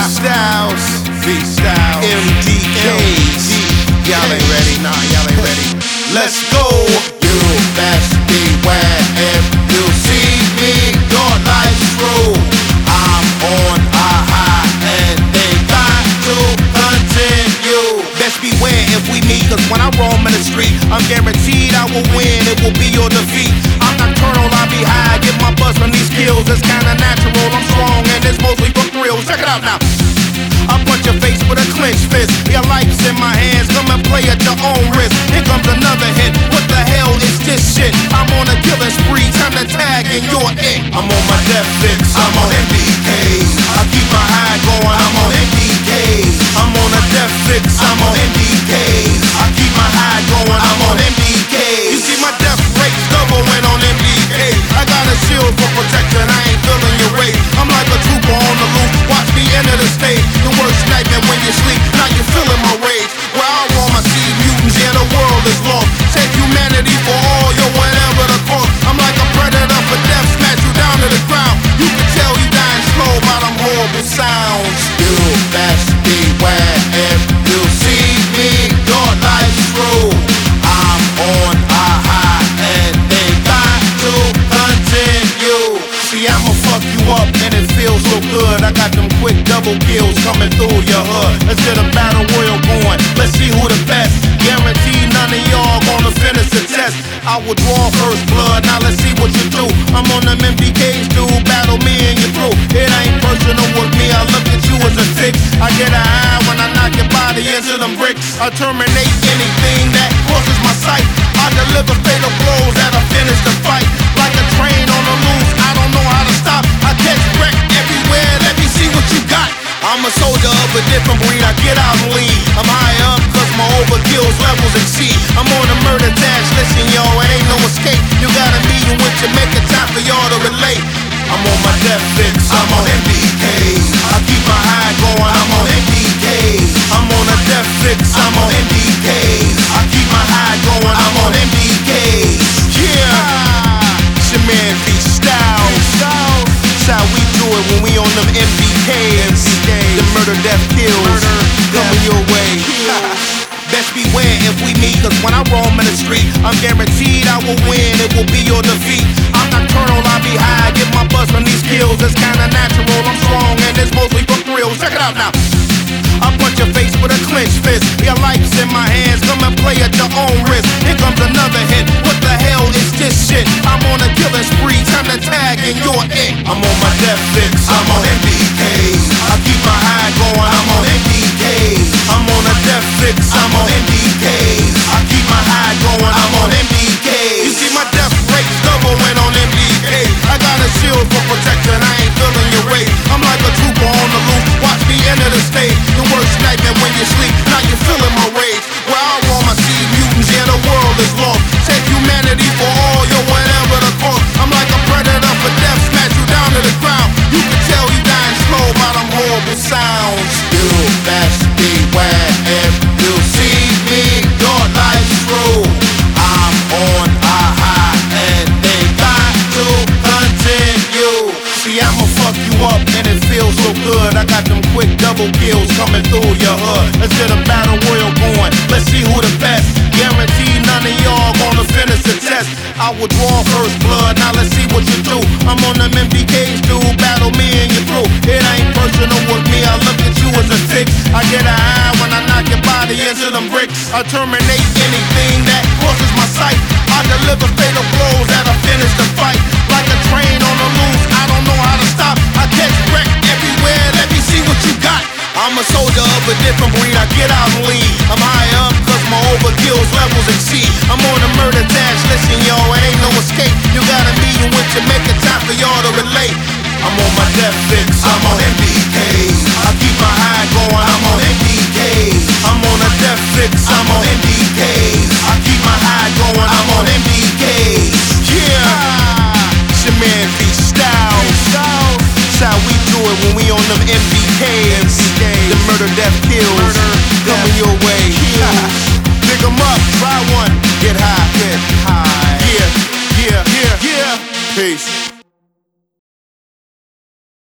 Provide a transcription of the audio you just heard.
Styles, MDKs. Y'all ain't ready, nah, y'all ain't ready. Let's go. You best beware if you see me. Your life's through. I'm on a high and they got to continue. Best beware if we meet, cause when I roam in the street, I'm guaranteed I will win. It will be your defeat. I'm nocturnal, I'll be high. Get my buzz from these skills. It's kinda natural. I'm strong and it's mostly for thrills. Check it out now. I punch your face with a clenched fist. Your life's in my hands, come and play at your own risk. Here comes another hit, what the hell is this shit? I'm on a killing spree, time to tag and you're it. I'm on my death fix, I'm on MDK. I keep my high going, I'm on MDK. I'm on a death fix, I'm on MDK. I keep my high going, I'm on MDK. You see my death rate's double when on MDK. I got a shield for protection, I ain't feeling your rage. I'm like a trooper on the loose, watch me enter the stage. The worst nightmare when you sleep, now you're feeling my rage. Where I roam, I see mutants, yeah, the world is lost. Take humanity for all your whatever the cost. I'm like a predator for death, smash you down to the ground. You can tell you dying slow by them horrible sounds. You best beware if you see me. Your life's through. I'm on a high and they got to continue. See, I'ma fuck you up and it feels so good. I got them quick double kills coming through your hood. Let's get a battle royal going. Let's see who the best. Guaranteed none of y'all gonna finish the test. I will draw first blood, now let's see what you do. I'm on them MDKs, dude. Battle me and your crew. It ain't personal with me, I look at you as a fix. I get a high when I knock your body into them bricks. I terminate anything that crosses my sight. I deliver fatal blows that'll finish the fight. Like a train on the loose, I don't know how to stop. I catch wreck everywhere, let me see what you got. I'm a soldier of a different breed, I get out and lead. I'm high up cause my overkills levels exceed. I'm on a murder dash, listen y'all, it ain't no escape. You got a meeting with you, make it time for y'all to relate. I'm on my death fix, I'm on MDK. I keep my high going, I'm on MDK. I'm on a death fix, I'm on MDK. I keep my high going, I'm on MDK. Yeah, it's your man V Styles. That's how we do it when we on them MDKs. The murder, death, kills coming your way. Best beware if we meet, cause when I roam in the street, I'm guaranteed I will win, it will be your defeat. I'm nocturnal, I'll be high, get my buzz from these skills. It's kinda natural, I'm strong and it's mostly for thrills. Check it out now. I punch your face with a clenched fist. Your life's in my hands, come and play at your own risk. Here comes another hit, what the hell is this shit? I'm on a killing spree, time to tag and you're it. I'm on my death fix, I'm on MDK. I keep my high going, I'm on MDK. I'm on a death fix, I'm on MDK. I keep my high going, I'm on MDK. You see my death rate's double when on MDK. I got a shield for protection, I ain't feeling your rage. I'm like a trooper on the loose, watch me enter the stage. The worst nightmare when you sleep, now you're feeling my rage. Where I roam, I see mutants, yeah, the world is lost. Take humanity for all your whatever the cost. I'm like a predator for death, smash you down to the ground. You can tell you dying slow by them horrible sounds. You best beware if you see me. Your life's through. I'm on a high and they got to continue. See, I'ma fuck you up and it feels so good. I got them quick double kills coming through your hood. Let's get a battle royal going. Let's see who the best. Guaranteed none of y'all gonna finish the test. I will draw first blood, now let's see what you do. I'm on them MDKs, dude. Battle me and your crew. It ain't personal with me, I look at you as a fix. I get a high when I knock your body into them bricks. I terminate anything that crosses my sight. I deliver fatal blows that'll finish the fight. Like a train on the loose, I don't know how to stop. I catch wreck everywhere, let me see what you got. I'm a soldier of a different breed, I get out and lead. I'm high up cause my overkills levels exceed. I'm on a murder dash, listen y'all, it ain't no escape. You got a meeting with you, make it time for y'all to relate. I'm on my death fix, I'm on MDK. I keep my high going, I'm on MDK. I'm on a death fix, I'm on MDK. I keep my high going, I'm on MDK. Yeah, it's your man V Styles. That's how we do it when we on them MDKs. The murder, death, kills coming your way. Pick 'em up, try one, get high. Yeah. Peace.